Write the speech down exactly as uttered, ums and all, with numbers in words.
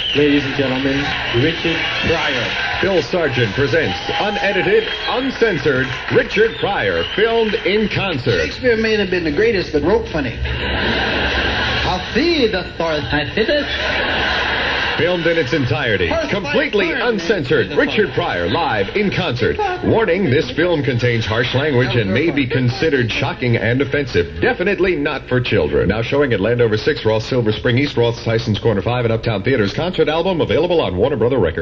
Ladies and gentlemen, Richard Pryor. Phil Sargent presents unedited, uncensored Richard Pryor, filmed in concert. Shakespeare may have been the greatest, but wrote funny. I'll see the thought. I did it. Filmed in its entirety, completely uncensored, Richard Pryor live in concert. Warning, this film contains harsh language and may be considered shocking and offensive. Definitely not for children. Now showing at Landover six, Ross Silver Spring East, Ross Tyson's Corner five, and Uptown Theaters. Concert album available on Warner Brother Records.